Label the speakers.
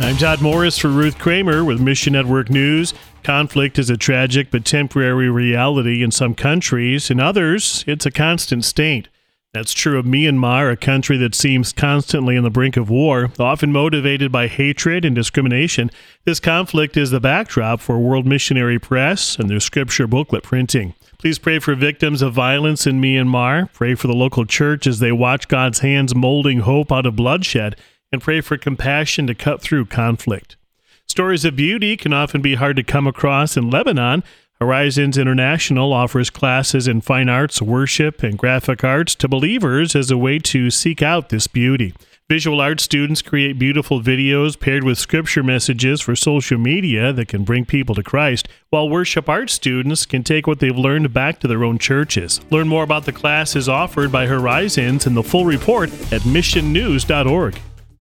Speaker 1: I'm Todd Morris for Ruth Kramer with Mission Network News. Conflict is a tragic but temporary reality in some countries. In others, it's a constant state. That's true of Myanmar, a country that seems constantly on the brink of war, often motivated by hatred and discrimination. This conflict is the backdrop for World Missionary Press and their scripture booklet printing. Please pray for victims of violence in Myanmar. Pray for the local church as they watch God's hands molding hope out of bloodshed, and pray for compassion to cut through conflict. Stories of beauty can often be hard to come across in Lebanon. Horizons International offers classes in fine arts, worship, and graphic arts to believers as a way to seek out this beauty. Visual arts students create beautiful videos paired with scripture messages for social media that can bring people to Christ, while worship arts students can take what they've learned back to their own churches. Learn more about the classes offered by Horizons and the full report at missionnews.org.